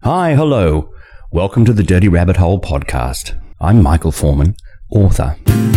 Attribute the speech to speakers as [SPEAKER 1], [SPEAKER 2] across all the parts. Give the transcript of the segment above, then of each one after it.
[SPEAKER 1] Hi, hello. Welcome to the Dirty Rabbit Hole podcast. I'm Michael Foreman, author.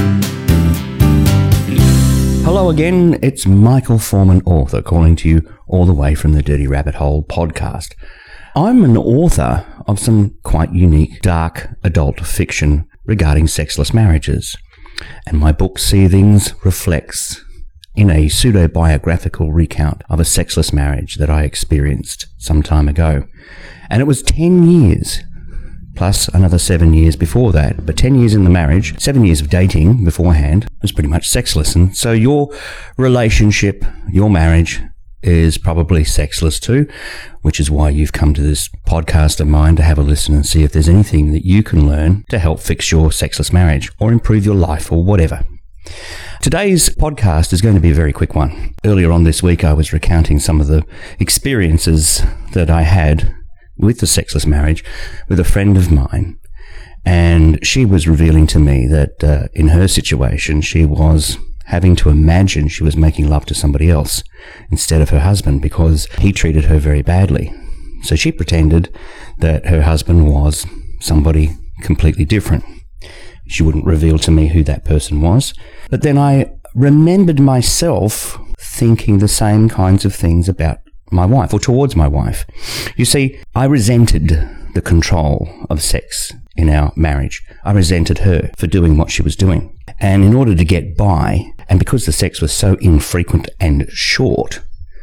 [SPEAKER 1] Hello again, it's Michael Foreman, author, calling to you all the way from the Dirty Rabbit Hole podcast. I'm an author of some quite unique, dark adult fiction regarding sexless marriages. And my book, Seethings, reflects in a pseudo-biographical recount of a sexless marriage that I experienced some time ago. And it was 10 years, plus another 7 years before that. But 10 years in the marriage, 7 years of dating beforehand, was pretty much sexless. And so your relationship, your marriage, is probably sexless too, which is why you've come to this podcast of mine to have a listen and see if there's anything that you can learn to help fix your sexless marriage or improve your life or whatever. Today's podcast is going to be a very quick one. Earlier on this week, I was recounting some of the experiences that I had with the sexless marriage with a friend of mine, and she was revealing to me that in her situation, she was having to imagine she was making love to somebody else instead of her husband because he treated her very badly. So she pretended that her husband was somebody completely different. She wouldn't reveal to me who that person was. But then I remembered myself thinking the same kinds of things about my wife, or towards my wife. You see, I resented the control of sex in our marriage. I resented her for doing what she was doing. And in order to get by, and because the sex was so infrequent and short,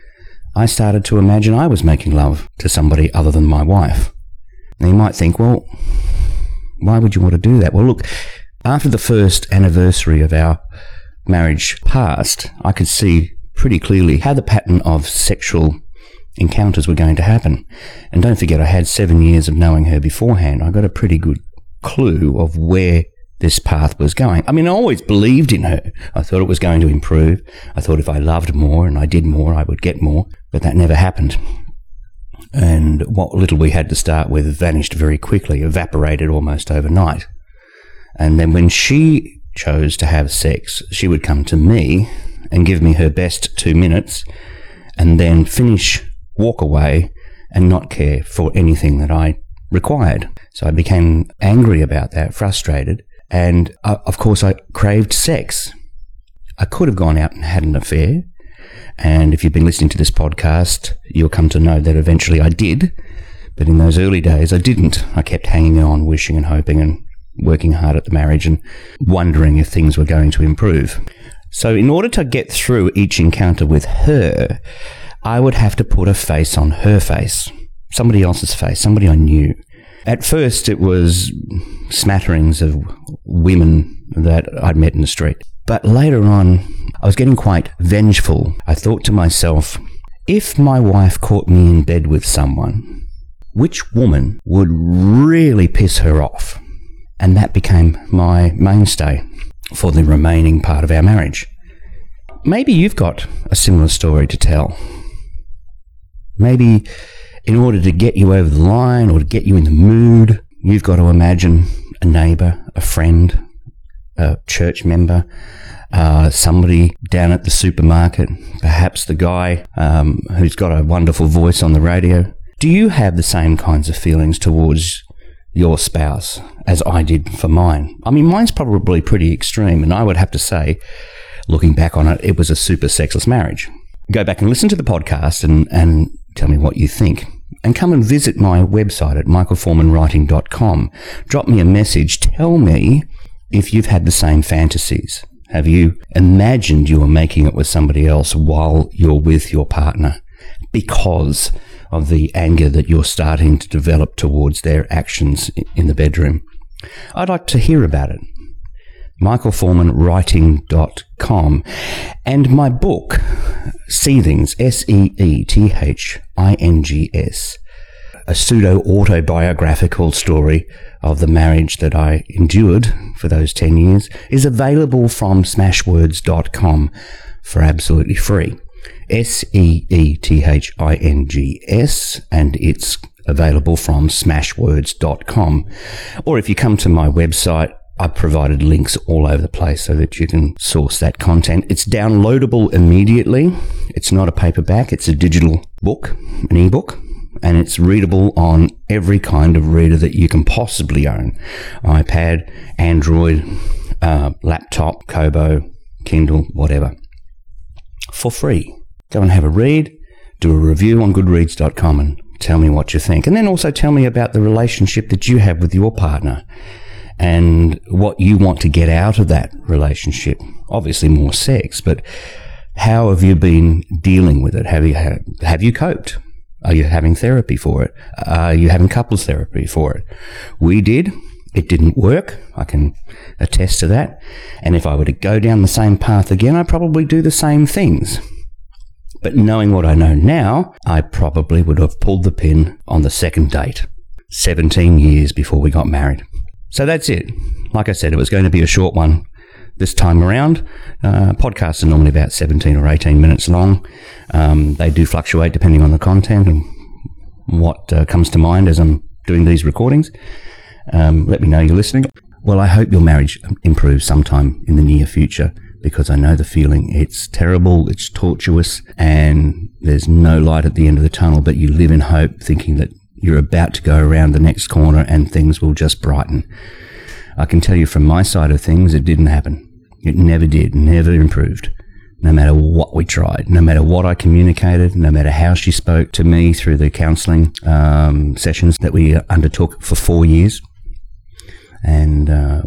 [SPEAKER 1] I started to imagine I was making love to somebody other than my wife. Now you might think, well, why would you want to do that? Well, look, after the first anniversary of our marriage passed, I could see pretty clearly how the pattern of sexual encounters were going to happen. And don't forget, I had 7 years of knowing her beforehand. I got a pretty good clue of where this path was going. I mean, I always believed in her. I thought it was going to improve. I thought if I loved more and I did more, I would get more. But that never happened. And what little we had to start with vanished very quickly, evaporated almost overnight. And then when she chose to have sex, she would come to me and give me her best 2 minutes and then finish, walk away, and not care for anything that I required. So I became angry about that, frustrated, and of course I craved sex. I could have gone out and had an affair, and if you've been listening to this podcast, you'll come to know that eventually I did, but in those early days I didn't. I kept hanging on, wishing and hoping and working hard at the marriage and wondering if things were going to improve. So in order to get through each encounter with her, I would have to put a face on her face, somebody else's face, somebody I knew. At first, it was smatterings of women that I'd met in the street. But later on, I was getting quite vengeful. I thought to myself, if my wife caught me in bed with someone, which woman would really piss her off? And that became my mainstay for the remaining part of our marriage. Maybe you've got a similar story to tell. Maybe in order to get you over the line or to get you in the mood, you've got to imagine a neighbour, a friend, a church member, somebody down at the supermarket, perhaps the guy who's got a wonderful voice on the radio. Do you have the same kinds of feelings towards your spouse as I did for mine? I mean, mine's probably pretty extreme, and I would have to say, looking back on it, it was a super sexless marriage. Go back and listen to the podcast and tell me what you think. And come and visit my website at michaelforemanwriting.com. Drop me a message. Tell me if you've had the same fantasies. Have you imagined you were making it with somebody else while you're with your partner because of the anger that you're starting to develop towards their actions in the bedroom? I'd like to hear about it. michaelforemanwriting.com. And my book, Seethings, Seethings, a pseudo-autobiographical story of the marriage that I endured for those 10 years, is available from smashwords.com for absolutely free. Seethings, and it's available from smashwords.com. Or if you come to my website, I've provided links all over the place so that you can source that content. It's downloadable immediately. It's not a paperback. It's a digital book, an ebook. and it's readable on every kind of reader that you can possibly own. iPad, Android, laptop, Kobo, Kindle, whatever. For free. Go and have a read, do a review on goodreads.com and tell me what you think. And then also tell me about the relationship that you have with your partner and what you want to get out of that relationship. Obviously more sex, but how have you been dealing with it? Have you coped? Are you having therapy for it? Are you having couples therapy for it? We did. It didn't work. I can attest to that. And if I were to go down the same path again, I'd probably do the same things. But knowing what I know now, I probably would have pulled the pin on the second date, 17 years before we got married. So that's it. Like I said, it was going to be a short one this time around. Podcasts are normally about 17 or 18 minutes long. They do fluctuate depending on the content and what comes to mind as I'm doing these recordings. Let me know you're listening. Well, I hope your marriage improves sometime in the near future, because I know the feeling. It's terrible, it's tortuous, and there's no light at the end of the tunnel, but you live in hope, thinking that you're about to go around the next corner and things will just brighten. I can tell you from my side of things, it didn't happen. It never did, never improved. No matter what we tried, no matter what I communicated, no matter how she spoke to me through the counselling sessions that we undertook for 4 years. And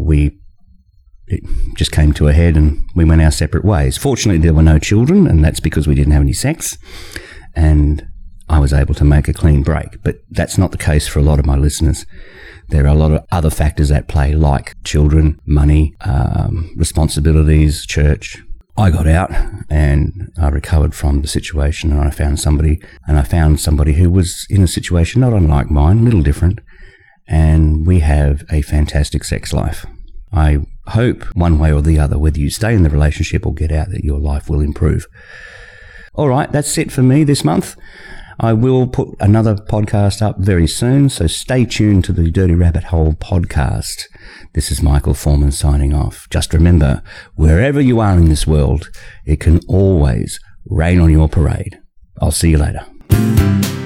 [SPEAKER 1] it just came to a head and we went our separate ways. Fortunately, there were no children, and that's because we didn't have any sex, and I was able to make a clean break. But that's not the case for a lot of my listeners. There are a lot of other factors at play, like children, money, responsibilities, church. I got out and I recovered from the situation, and I found somebody who was in a situation not unlike mine, a little different, and we have a fantastic sex life. I hope one way or the other, whether you stay in the relationship or get out, that your life will improve. All right, that's it for me this month. I will put another podcast up very soon, so stay tuned to the Dirty Rabbit Hole podcast. This is Michael Foreman signing off. Just remember, wherever you are in this world, it can always rain on your parade. I'll see you later.